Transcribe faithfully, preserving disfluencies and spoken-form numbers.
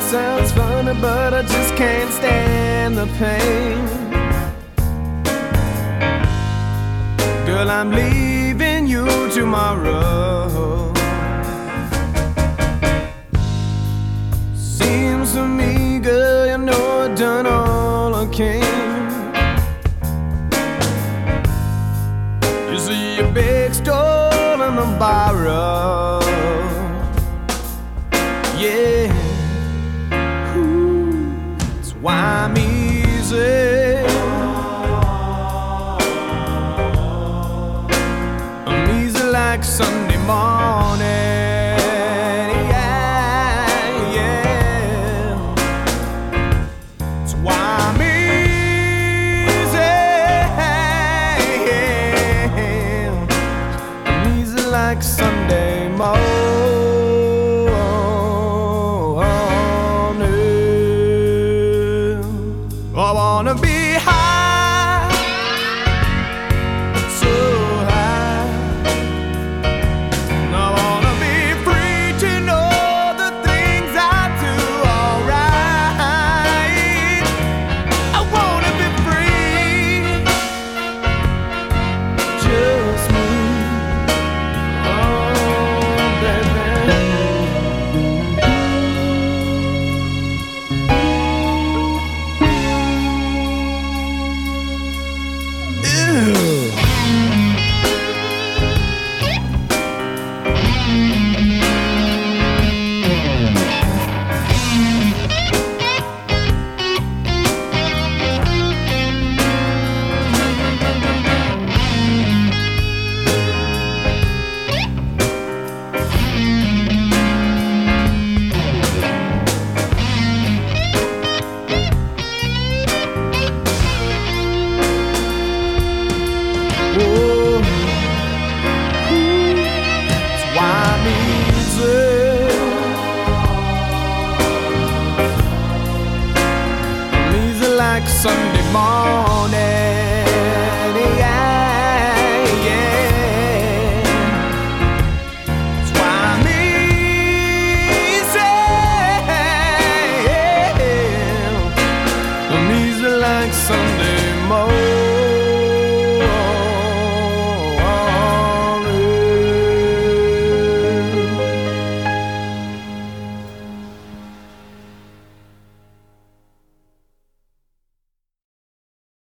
sounds funny, but I just can't stand the pain. Girl, I'm leaving you tomorrow. Seems to me, girl, you know I've done all I can. You see a big store and a borrow. Yeah, ooh, that's why I'm easy. I'm easy like Sunday morning. Yeah, yeah, that's why I'm easy. I'm easy like Sunday morning. I wanna be high, so high. I wanna be free to know the things I do alright. I wanna be free, just me. Oh, baby. Oh, that's why I'm easy. I'm easy like Sunday morning.